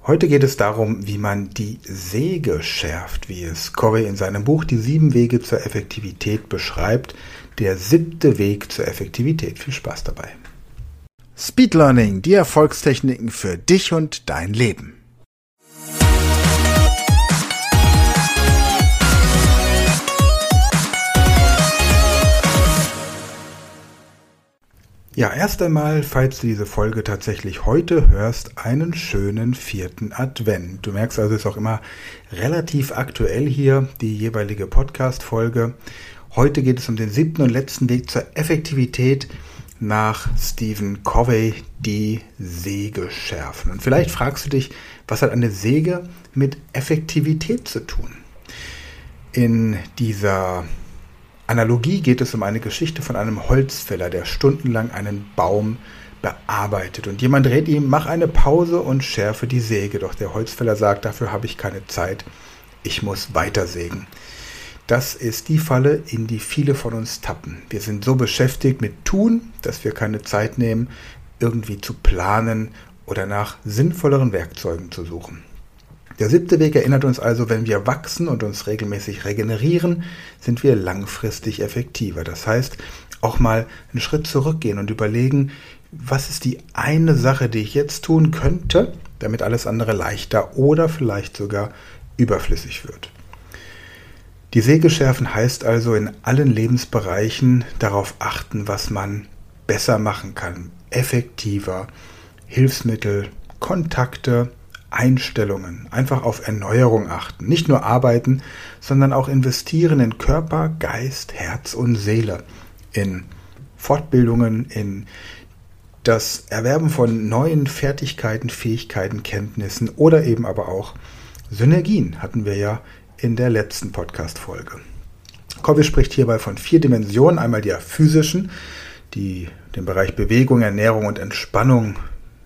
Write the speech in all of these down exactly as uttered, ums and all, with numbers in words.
Heute geht es darum, wie man die Säge schärft, wie es Covey in seinem Buch Die sieben Wege zur Effektivität beschreibt. Der siebte Weg zur Effektivität. Viel Spaß dabei. Speed Learning, die Erfolgstechniken für dich und dein Leben. Ja, erst einmal, falls du diese Folge tatsächlich heute hörst, einen schönen vierten Advent. Du merkst also, es ist auch immer relativ aktuell hier, die jeweilige Podcast-Folge. Heute geht es um den siebten und letzten Weg zur Effektivität nach Stephen Covey, die Säge schärfen. Und vielleicht fragst du dich, was hat eine Säge mit Effektivität zu tun? In dieser Analogie geht es um eine Geschichte von einem Holzfäller, der stundenlang einen Baum bearbeitet. Und jemand rät ihm, mach eine Pause und schärfe die Säge. Doch der Holzfäller sagt, dafür habe ich keine Zeit, ich muss weitersägen. Das ist die Falle, in die viele von uns tappen. Wir sind so beschäftigt mit Tun, dass wir keine Zeit nehmen, irgendwie zu planen oder nach sinnvolleren Werkzeugen zu suchen. Der siebte Weg erinnert uns also, wenn wir wachsen und uns regelmäßig regenerieren, sind wir langfristig effektiver. Das heißt, auch mal einen Schritt zurückgehen und überlegen, was ist die eine Sache, die ich jetzt tun könnte, damit alles andere leichter oder vielleicht sogar überflüssig wird. Die Säge schärfen heißt also in allen Lebensbereichen darauf achten, was man besser machen kann, effektiver, Hilfsmittel, Kontakte, Einstellungen, einfach auf Erneuerung achten. Nicht nur arbeiten, sondern auch investieren in Körper, Geist, Herz und Seele, in Fortbildungen, in das Erwerben von neuen Fertigkeiten, Fähigkeiten, Kenntnissen oder eben aber auch Synergien, hatten wir ja in der letzten Podcast-Folge. Covey spricht hierbei von vier Dimensionen, einmal der physischen, die den Bereich Bewegung, Ernährung und Entspannung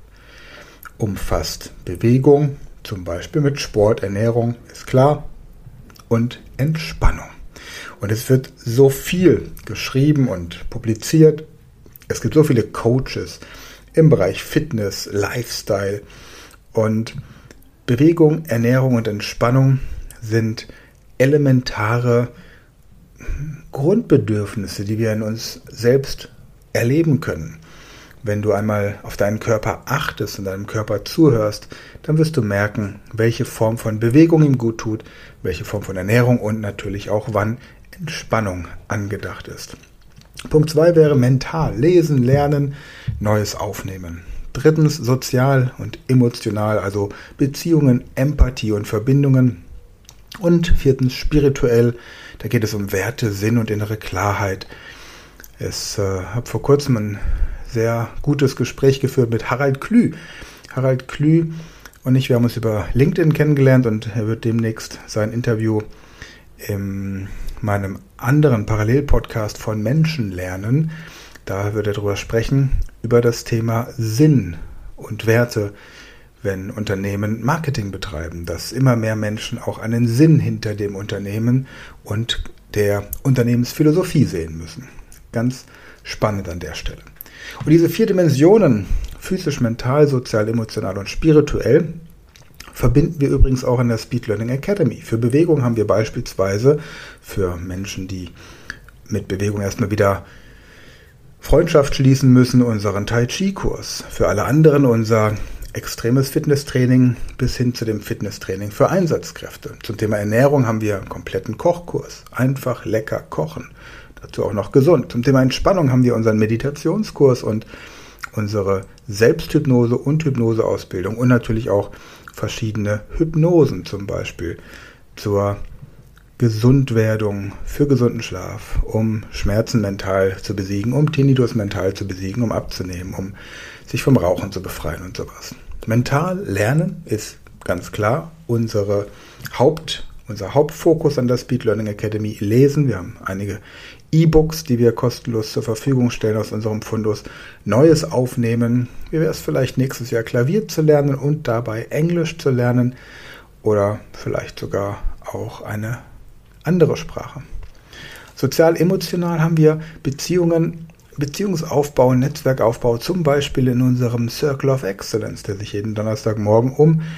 umfasst. Bewegung, zum Beispiel mit Sport, Ernährung, ist klar, und Entspannung. Und es wird so viel geschrieben und publiziert. Es gibt so viele Coaches im Bereich Fitness, Lifestyle und Bewegung, Ernährung und Entspannung sind elementare Grundbedürfnisse, die wir in uns selbst erleben können. Wenn du einmal auf deinen Körper achtest und deinem Körper zuhörst, dann wirst du merken, welche Form von Bewegung ihm gut tut, welche Form von Ernährung und natürlich auch wann Entspannung angedacht ist. Punkt zwei wäre mental, lesen, lernen, Neues aufnehmen. Drittens sozial und emotional, also Beziehungen, Empathie und Verbindungen. Und viertens spirituell, da geht es um Werte, Sinn und innere Klarheit. Ich äh, habe vor kurzem ein sehr gutes Gespräch geführt mit Harald Klü. Harald Klü und ich, wir haben uns über LinkedIn kennengelernt und er wird demnächst sein Interview in meinem anderen Parallelpodcast von Menschen lernen. Da wird er darüber sprechen, über das Thema Sinn und Werte, wenn Unternehmen Marketing betreiben, dass immer mehr Menschen auch einen Sinn hinter dem Unternehmen und der Unternehmensphilosophie sehen müssen. Ganz spannend an der Stelle. Und diese vier Dimensionen, physisch, mental, sozial, emotional und spirituell, verbinden wir übrigens auch in der Speed Learning Academy. Für Bewegung haben wir beispielsweise für Menschen, die mit Bewegung erstmal wieder Freundschaft schließen müssen, unseren Tai Chi Kurs. Für alle anderen unser extremes Fitnesstraining bis hin zu dem Fitnesstraining für Einsatzkräfte. Zum Thema Ernährung haben wir einen kompletten Kochkurs. Einfach lecker kochen. Dazu auch noch gesund. Zum Thema Entspannung haben wir unseren Meditationskurs und unsere Selbsthypnose- und Hypnoseausbildung und natürlich auch verschiedene Hypnosen, zum Beispiel zur Gesundwerdung, für gesunden Schlaf, um Schmerzen mental zu besiegen, um Tinnitus mental zu besiegen, um abzunehmen, um sich vom Rauchen zu befreien und sowas. Mental lernen ist ganz klar unsere Haupt, unser Hauptfokus an der Speed Learning Academy. Lesen, wir haben einige E-Books, die wir kostenlos zur Verfügung stellen aus unserem Fundus. Neues aufnehmen, wie wäre es vielleicht nächstes Jahr Klavier zu lernen und dabei Englisch zu lernen oder vielleicht sogar auch eine andere Sprache. Sozial-emotional haben wir Beziehungen, Beziehungsaufbau, Netzwerkaufbau, zum Beispiel in unserem Circle of Excellence, der sich jeden Donnerstagmorgen um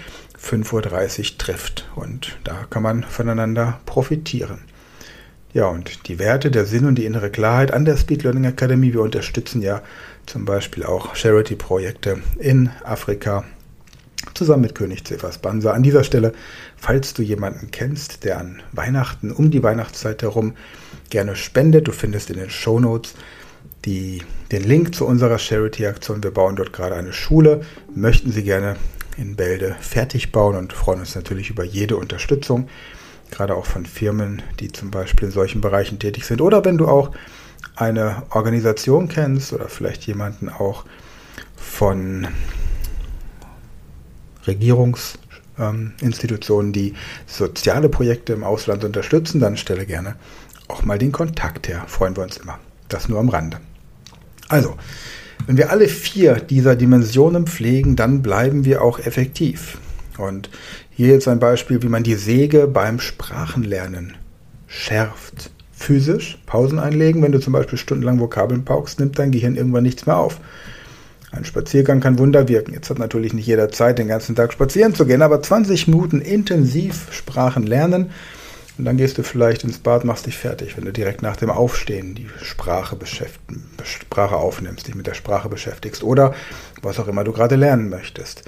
fünf Uhr dreißig trifft. Und da kann man voneinander profitieren. Ja, und die Werte, der Sinn und die innere Klarheit an der Speed Learning Academy. Wir unterstützen ja zum Beispiel auch Charity-Projekte in Afrika zusammen mit König Cephas Banzer. An dieser Stelle, falls du jemanden kennst, der an Weihnachten, um die Weihnachtszeit herum gerne spendet, du findest in den Shownotes die, den Link zu unserer Charity-Aktion. Wir bauen dort gerade eine Schule, möchten sie gerne in Bälde fertig bauen und freuen uns natürlich über jede Unterstützung, gerade auch von Firmen, die zum Beispiel in solchen Bereichen tätig sind. Oder wenn du auch eine Organisation kennst oder vielleicht jemanden auch von Regierungsinstitutionen, die soziale Projekte im Ausland unterstützen, dann stelle gerne auch mal den Kontakt her. Freuen wir uns immer. Das nur am Rande. Also, wenn wir alle vier dieser Dimensionen pflegen, dann bleiben wir auch effektiv. Und hier jetzt ein Beispiel, wie man die Säge beim Sprachenlernen schärft. Physisch, Pausen einlegen. Wenn du zum Beispiel stundenlang Vokabeln paukst, nimmt dein Gehirn irgendwann nichts mehr auf. Ein Spaziergang kann Wunder wirken. Jetzt hat natürlich nicht jeder Zeit, den ganzen Tag spazieren zu gehen, aber zwanzig Minuten intensiv Sprachen lernen und dann gehst du vielleicht ins Bad, machst dich fertig, wenn du direkt nach dem Aufstehen die Sprache, Sprache aufnimmst, dich mit der Sprache beschäftigst oder was auch immer du gerade lernen möchtest.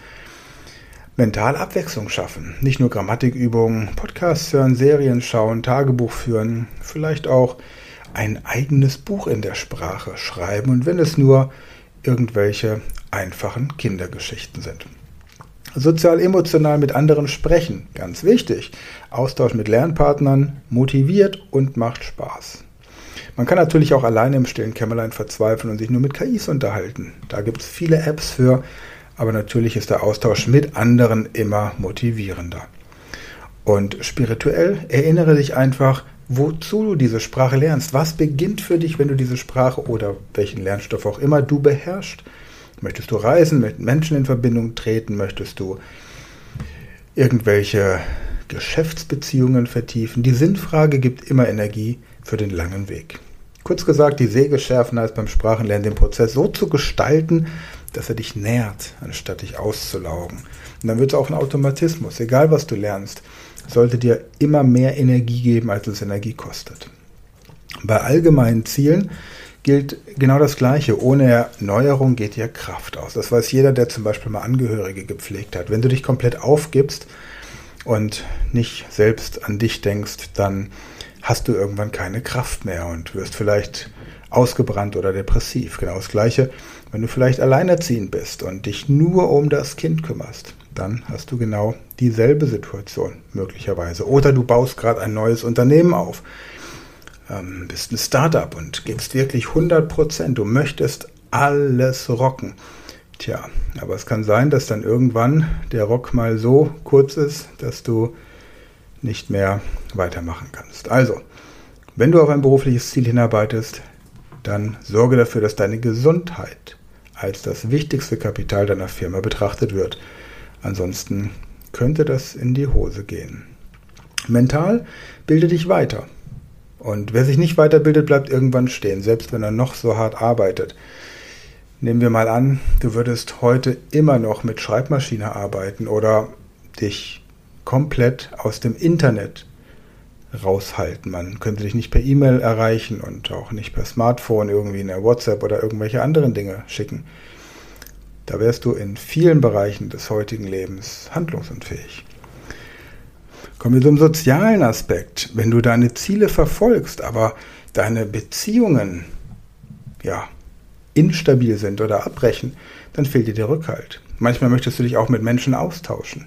Mental Abwechslung schaffen. Nicht nur Grammatikübungen, Podcasts hören, Serien schauen, Tagebuch führen, vielleicht auch ein eigenes Buch in der Sprache schreiben und wenn es nur irgendwelche einfachen Kindergeschichten sind. Sozial-emotional mit anderen sprechen, ganz wichtig. Austausch mit Lernpartnern motiviert und macht Spaß. Man kann natürlich auch alleine im stillen Kämmerlein verzweifeln und sich nur mit K Is unterhalten. Da gibt es viele Apps für, aber natürlich ist der Austausch mit anderen immer motivierender. Und spirituell erinnere dich einfach, wozu du diese Sprache lernst. Was beginnt für dich, wenn du diese Sprache oder welchen Lernstoff auch immer du beherrschst? Möchtest du reisen, mit Menschen in Verbindung treten? Möchtest du irgendwelche Geschäftsbeziehungen vertiefen? Die Sinnfrage gibt immer Energie für den langen Weg. Kurz gesagt, die Säge schärfen heißt beim Sprachenlernen den Prozess so zu gestalten, dass er dich nährt, anstatt dich auszulaugen. Und dann wird es auch ein Automatismus. Egal, was du lernst, sollte dir immer mehr Energie geben, als es Energie kostet. Bei allgemeinen Zielen gilt genau das Gleiche. Ohne Erneuerung geht dir Kraft aus. Das weiß jeder, der zum Beispiel mal Angehörige gepflegt hat. Wenn du dich komplett aufgibst und nicht selbst an dich denkst, dann hast du irgendwann keine Kraft mehr und wirst vielleicht ausgebrannt oder depressiv. Genau das Gleiche, wenn du vielleicht alleinerziehend bist und dich nur um das Kind kümmerst, dann hast du genau dieselbe Situation möglicherweise. Oder du baust gerade ein neues Unternehmen auf, ähm, bist ein Startup und gibst wirklich hundert Prozent. Du möchtest alles rocken. Tja, aber es kann sein, dass dann irgendwann der Rock mal so kurz ist, dass du nicht mehr weitermachen kannst. Also, wenn du auf ein berufliches Ziel hinarbeitest, dann sorge dafür, dass deine Gesundheit als das wichtigste Kapital deiner Firma betrachtet wird. Ansonsten könnte das in die Hose gehen. Mental bilde dich weiter. Und wer sich nicht weiterbildet, bleibt irgendwann stehen, selbst wenn er noch so hart arbeitet. Nehmen wir mal an, du würdest heute immer noch mit Schreibmaschine arbeiten oder dich komplett aus dem Internet raushalten. Man könnte dich nicht per E-Mail erreichen und auch nicht per Smartphone irgendwie in der WhatsApp oder irgendwelche anderen Dinge schicken. Da wärst du in vielen Bereichen des heutigen Lebens handlungsunfähig. Kommen wir zum sozialen Aspekt. Wenn du deine Ziele verfolgst, aber deine Beziehungen ja, instabil sind oder abbrechen, dann fehlt dir der Rückhalt. Manchmal möchtest du dich auch mit Menschen austauschen.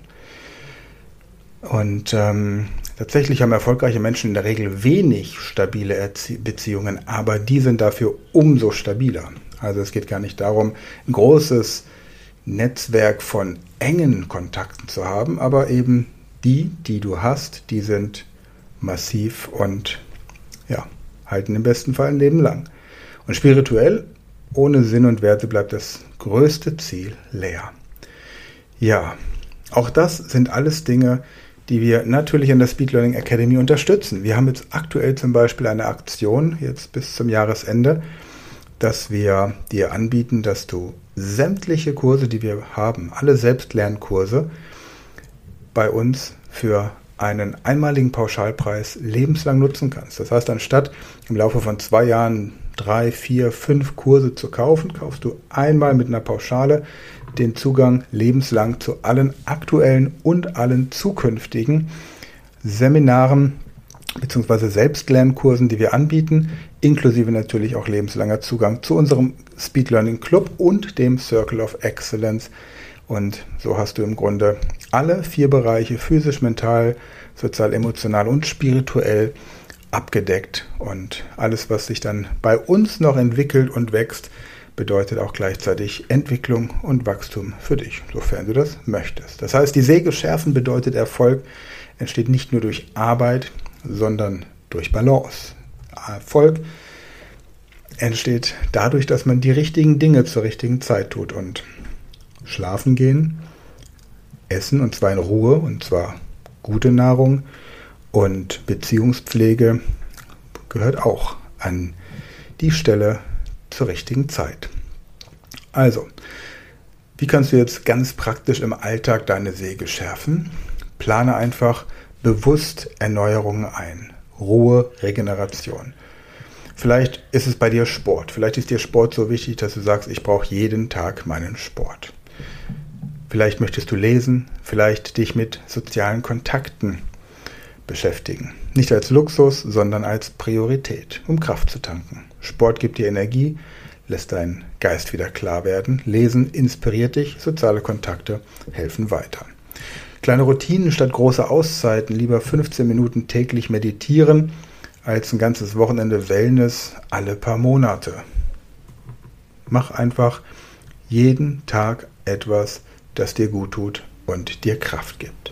Und ähm, tatsächlich haben erfolgreiche Menschen in der Regel wenig stabile Erzie- Beziehungen, aber die sind dafür umso stabiler. Also es geht gar nicht darum, ein großes Netzwerk von engen Kontakten zu haben, aber eben die, die du hast, die sind massiv und ja, halten im besten Fall ein Leben lang. Und spirituell, ohne Sinn und Werte bleibt das größte Ziel leer. Ja, auch das sind alles Dinge, die wir natürlich in der Speed Learning Academy unterstützen. Wir haben jetzt aktuell zum Beispiel eine Aktion, jetzt bis zum Jahresende, dass wir dir anbieten, dass du sämtliche Kurse, die wir haben, alle Selbstlernkurse, bei uns für einen einmaligen Pauschalpreis lebenslang nutzen kannst. Das heißt, anstatt im Laufe von zwei Jahren drei, vier, fünf Kurse zu kaufen, kaufst du einmal mit einer Pauschale den Zugang lebenslang zu allen aktuellen und allen zukünftigen Seminaren bzw. Selbstlernkursen, die wir anbieten, inklusive natürlich auch lebenslanger Zugang zu unserem Speed Learning Club und dem Circle of Excellence. Und so hast du im Grunde alle vier Bereiche, physisch, mental, sozial, emotional und spirituell, abgedeckt. Und alles, was sich dann bei uns noch entwickelt und wächst, bedeutet auch gleichzeitig Entwicklung und Wachstum für dich, sofern du das möchtest. Das heißt, die Säge schärfen bedeutet Erfolg, entsteht nicht nur durch Arbeit, sondern durch Balance. Erfolg entsteht dadurch, dass man die richtigen Dinge zur richtigen Zeit tut und schlafen gehen, essen und zwar in Ruhe und zwar gute Nahrung und Beziehungspflege gehört auch an die Stelle zur richtigen Zeit. Also, wie kannst du jetzt ganz praktisch im Alltag deine Säge schärfen? Plane einfach bewusst Erneuerungen ein. Ruhe, Regeneration. Vielleicht ist es bei dir Sport. Vielleicht ist dir Sport so wichtig, dass du sagst, ich brauche jeden Tag meinen Sport. Vielleicht möchtest du lesen, vielleicht dich mit sozialen Kontakten beschäftigen. Nicht als Luxus, sondern als Priorität, um Kraft zu tanken. Sport gibt dir Energie, lässt deinen Geist wieder klar werden. Lesen inspiriert dich, soziale Kontakte helfen weiter. Kleine Routinen statt große Auszeiten, lieber fünfzehn Minuten täglich meditieren, als ein ganzes Wochenende Wellness alle paar Monate. Mach einfach jeden Tag etwas, das dir gut tut und dir Kraft gibt.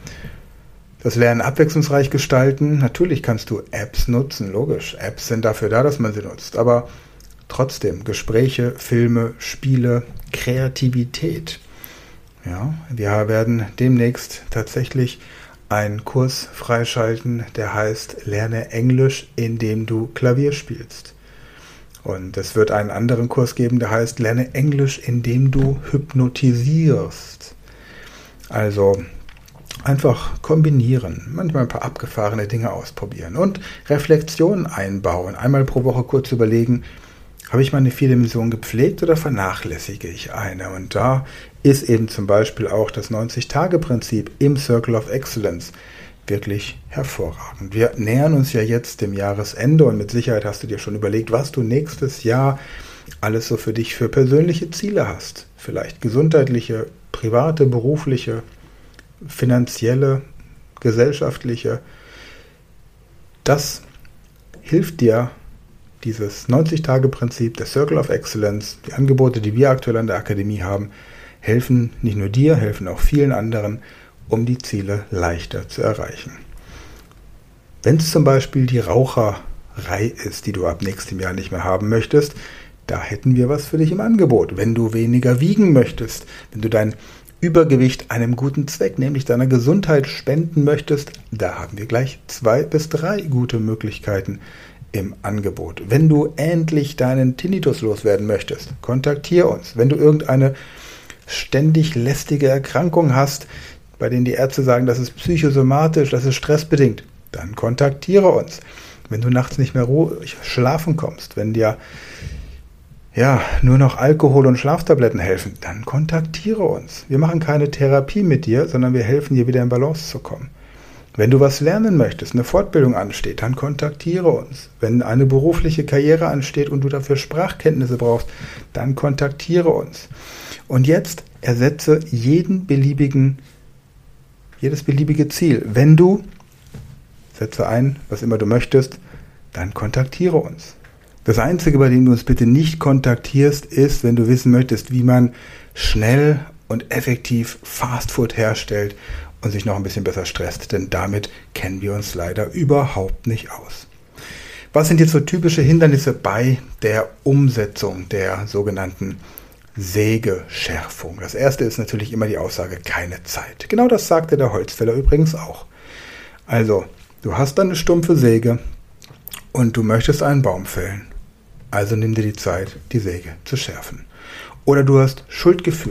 Das Lernen abwechslungsreich gestalten. Natürlich kannst du Apps nutzen, logisch. Apps sind dafür da, dass man sie nutzt. Aber trotzdem, Gespräche, Filme, Spiele, Kreativität. Ja, wir werden demnächst tatsächlich einen Kurs freischalten, der heißt Lerne Englisch, indem du Klavier spielst. Und es wird einen anderen Kurs geben, der heißt Lerne Englisch, indem du hypnotisierst. Also einfach kombinieren, manchmal ein paar abgefahrene Dinge ausprobieren und Reflexionen einbauen. Einmal pro Woche kurz überlegen, habe ich meine vier Dimensionen gepflegt oder vernachlässige ich eine? Und da ist eben zum Beispiel auch das neunzig-Tage-Prinzip im Circle of Excellence wirklich hervorragend. Wir nähern uns ja jetzt dem Jahresende und mit Sicherheit hast du dir schon überlegt, was du nächstes Jahr alles so für dich für persönliche Ziele hast. Vielleicht gesundheitliche, private, berufliche, finanzielle, gesellschaftliche. Das hilft dir, dieses neunzig-Tage-Prinzip, der Circle of Excellence, die Angebote, die wir aktuell an der Akademie haben, helfen nicht nur dir, helfen auch vielen anderen, um die Ziele leichter zu erreichen. Wenn es zum Beispiel die Raucherei ist, die du ab nächstem Jahr nicht mehr haben möchtest, da hätten wir was für dich im Angebot. Wenn du weniger wiegen möchtest, wenn du dein Übergewicht einem guten Zweck, nämlich deiner Gesundheit spenden möchtest, da haben wir gleich zwei bis drei gute Möglichkeiten im Angebot. Wenn du endlich deinen Tinnitus loswerden möchtest, kontaktiere uns. Wenn du irgendeine ständig lästige Erkrankung hast, bei denen die Ärzte sagen, das ist psychosomatisch, das ist stressbedingt, dann kontaktiere uns. Wenn du nachts nicht mehr ruhig schlafen kommst, wenn dir ja nur noch Alkohol und Schlaftabletten helfen, dann kontaktiere uns. Wir machen keine Therapie mit dir, sondern wir helfen dir wieder in Balance zu kommen. Wenn du was lernen möchtest, eine Fortbildung ansteht, dann kontaktiere uns. Wenn eine berufliche Karriere ansteht und du dafür Sprachkenntnisse brauchst, dann kontaktiere uns. Und jetzt ersetze jeden beliebigen, jedes beliebige Ziel. Wenn du, setze ein, was immer du möchtest, dann kontaktiere uns. Das Einzige, bei dem du uns bitte nicht kontaktierst, ist, wenn du wissen möchtest, wie man schnell und effektiv Fastfood herstellt und sich noch ein bisschen besser stresst, denn damit kennen wir uns leider überhaupt nicht aus. Was sind jetzt so typische Hindernisse bei der Umsetzung der sogenannten Sägeschärfung? Das erste ist natürlich immer die Aussage, keine Zeit. Genau das sagte der Holzfäller übrigens auch. Also, du hast eine stumpfe Säge und du möchtest einen Baum fällen. Also nimm dir die Zeit, die Säge zu schärfen. Oder du hast Schuldgefühle.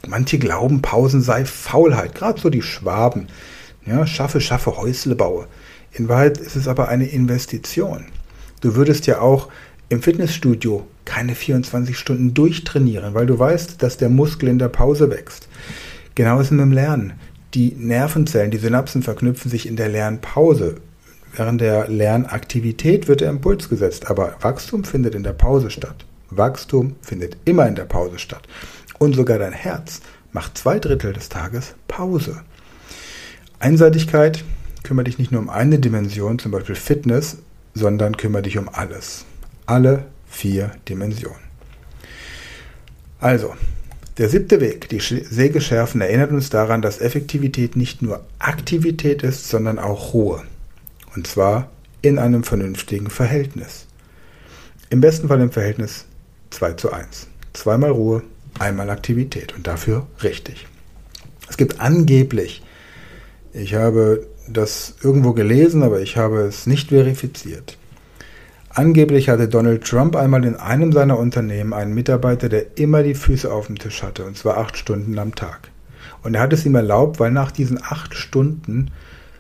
Manche glauben, Pausen sei Faulheit, gerade so die Schwaben. Ja, schaffe, schaffe, Häusle baue. In Wahrheit ist es aber eine Investition. Du würdest ja auch im Fitnessstudio keine vierundzwanzig Stunden durchtrainieren, weil du weißt, dass der Muskel in der Pause wächst. Genau ist es mit dem Lernen. Die Nervenzellen, die Synapsen verknüpfen sich in der Lernpause. Während der Lernaktivität wird der Impuls gesetzt, aber Wachstum findet in der Pause statt. Wachstum findet immer in der Pause statt. Und sogar dein Herz macht zwei Drittel des Tages Pause. Einseitigkeit, kümmere dich nicht nur um eine Dimension, zum Beispiel Fitness, sondern kümmere dich um alles. Alle vier Dimensionen. Also, der siebte Weg, die Säge schärfen, erinnert uns daran, dass Effektivität nicht nur Aktivität ist, sondern auch Ruhe. Und zwar in einem vernünftigen Verhältnis. Im besten Fall im Verhältnis zwei zu eins. Zweimal Ruhe, einmal Aktivität und dafür richtig. Es gibt angeblich, ich habe das irgendwo gelesen, aber ich habe es nicht verifiziert. Angeblich hatte Donald Trump einmal in einem seiner Unternehmen einen Mitarbeiter, der immer die Füße auf dem Tisch hatte, und zwar acht Stunden am Tag. Und er hat es ihm erlaubt, weil nach diesen acht Stunden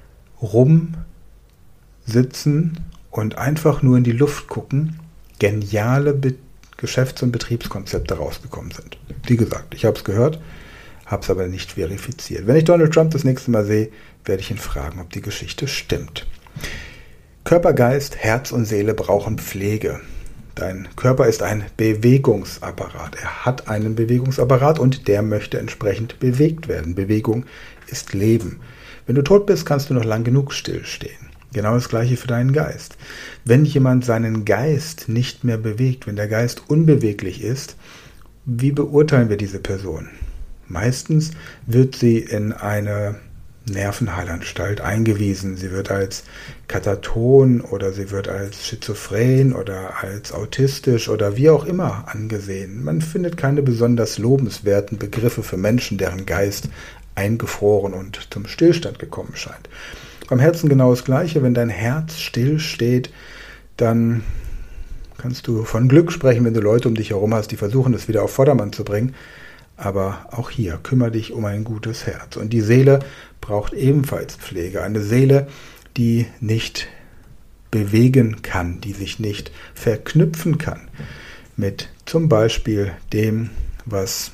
rumsitzen und einfach nur in die Luft gucken, geniale Be- Geschäfts- und Betriebskonzepte rausgekommen sind. Wie gesagt, ich habe es gehört, habe es aber nicht verifiziert. Wenn ich Donald Trump das nächste Mal sehe, werde ich ihn fragen, ob die Geschichte stimmt. Körper, Geist, Herz und Seele brauchen Pflege. Dein Körper ist ein Bewegungsapparat. Er hat einen Bewegungsapparat und der möchte entsprechend bewegt werden. Bewegung ist Leben. Wenn du tot bist, kannst du noch lang genug stillstehen. Genau das Gleiche für deinen Geist. Wenn jemand seinen Geist nicht mehr bewegt, wenn der Geist unbeweglich ist, wie beurteilen wir diese Person? Meistens wird sie in eine Nervenheilanstalt eingewiesen. Sie wird als Kataton oder sie wird als schizophren oder als autistisch oder wie auch immer angesehen. Man findet keine besonders lobenswerten Begriffe für Menschen, deren Geist eingefroren und zum Stillstand gekommen scheint. Beim Herzen genau das Gleiche. Wenn dein Herz still steht, dann kannst du von Glück sprechen, wenn du Leute um dich herum hast, die versuchen, das wieder auf Vordermann zu bringen. Aber auch hier, kümmere dich um ein gutes Herz. Und die Seele braucht ebenfalls Pflege. Eine Seele, die nicht bewegen kann, die sich nicht verknüpfen kann mit zum Beispiel dem, was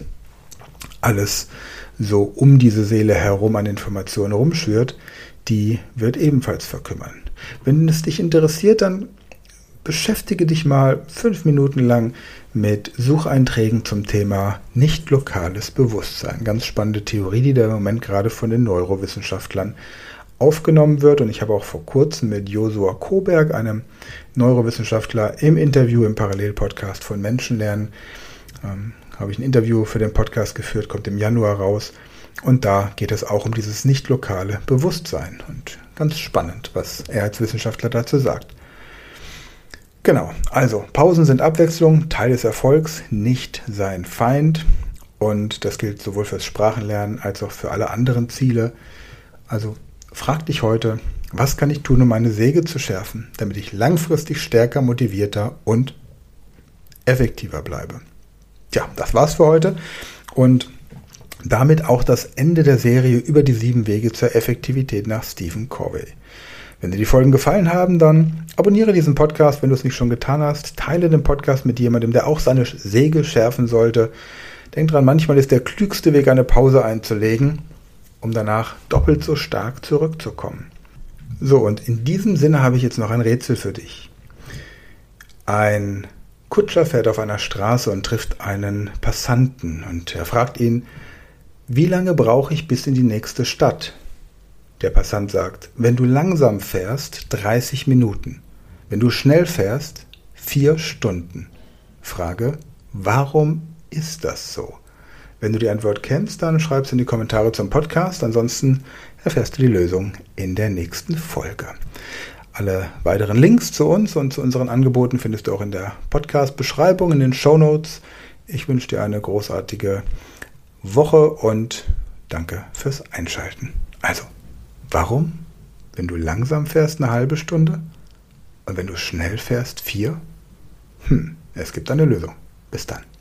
alles so um diese Seele herum an Informationen rumschwirrt, die wird ebenfalls verkümmern. Wenn es dich interessiert, dann beschäftige dich mal fünf Minuten lang mit Sucheinträgen zum Thema nicht lokales Bewusstsein. Ganz spannende Theorie, die da im Moment gerade von den Neurowissenschaftlern aufgenommen wird. Und ich habe auch vor kurzem mit Josua Koberg, einem Neurowissenschaftler, im Interview im Parallelpodcast von Menschenlernen, ähm, habe ich ein Interview für den Podcast geführt, kommt im Januar raus. Und da geht es auch um dieses nicht lokale Bewusstsein. Und ganz spannend, was er als Wissenschaftler dazu sagt. Genau, also Pausen sind Abwechslung, Teil des Erfolgs, nicht sein Feind. Und das gilt sowohl fürs Sprachenlernen als auch für alle anderen Ziele. Also frag dich heute, was kann ich tun, um meine Säge zu schärfen, damit ich langfristig stärker, motivierter und effektiver bleibe. Tja, das war's für heute und damit auch das Ende der Serie über die sieben Wege zur Effektivität nach Stephen Covey. Wenn dir die Folgen gefallen haben, dann abonniere diesen Podcast, wenn du es nicht schon getan hast. Teile den Podcast mit jemandem, der auch seine Säge schärfen sollte. Denk dran, manchmal ist der klügste Weg, eine Pause einzulegen, um danach doppelt so stark zurückzukommen. So, und in diesem Sinne habe ich jetzt noch ein Rätsel für dich. Ein Kutscher fährt auf einer Straße und trifft einen Passanten und er fragt ihn, wie lange brauche ich bis in die nächste Stadt? Der Passant sagt, wenn du langsam fährst, dreißig Minuten. Wenn du schnell fährst, vier Stunden. Frage, warum ist das so? Wenn du die Antwort kennst, dann schreib es in die Kommentare zum Podcast. Ansonsten erfährst du die Lösung in der nächsten Folge. Alle weiteren Links zu uns und zu unseren Angeboten findest du auch in der Podcast-Beschreibung, in den Shownotes. Ich wünsche dir eine großartige Woche und danke fürs Einschalten. Also, warum? Wenn du langsam fährst, eine halbe Stunde? Und wenn du schnell fährst, vier? Hm, es gibt eine Lösung. Bis dann.